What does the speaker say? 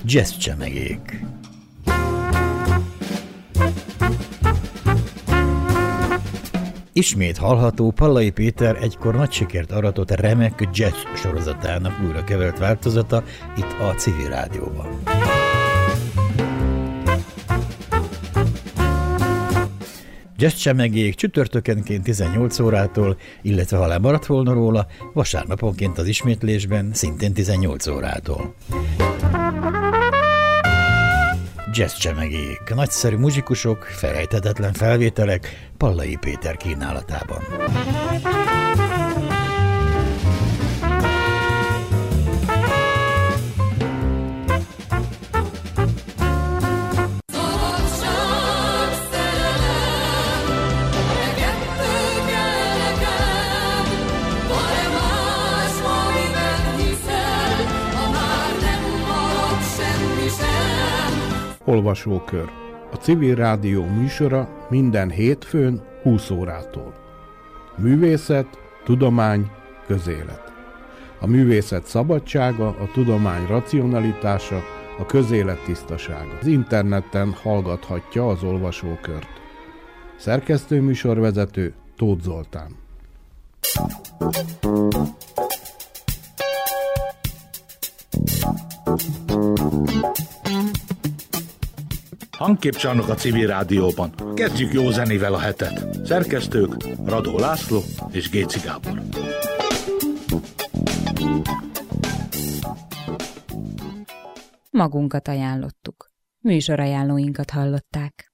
Jazz csemegék. Ismét hallható Pallai Péter egykor nagy sikert aratott remek jazz sorozatának újra kevert változata itt a Civil Rádióban. Jazz csemegék csütörtökenként 18 órától, illetve ha lemaradt volna róla, vasárnaponként az ismétlésben szintén 18 órától. Jazz csemegék, nagyszerű muzsikusok, felejthetetlen felvételek Pallai Péter kínálatában. Olvasókör. A Civil Rádió műsora minden hétfőn 20 órától. Művészet, tudomány, közélet. A művészet szabadsága, a tudomány racionalitása, a közélet tisztasága. Az interneten hallgathatja az olvasókört. Szerkesztő műsorvezető Tóth Zoltán. Hangképcsarnok a Civil Rádióban. Kezdjük jó zenével a hetet. Szerkesztők Radó László és Géci Gábor. Magunkat ajánlottuk. Műsorajánlóinkat hallották.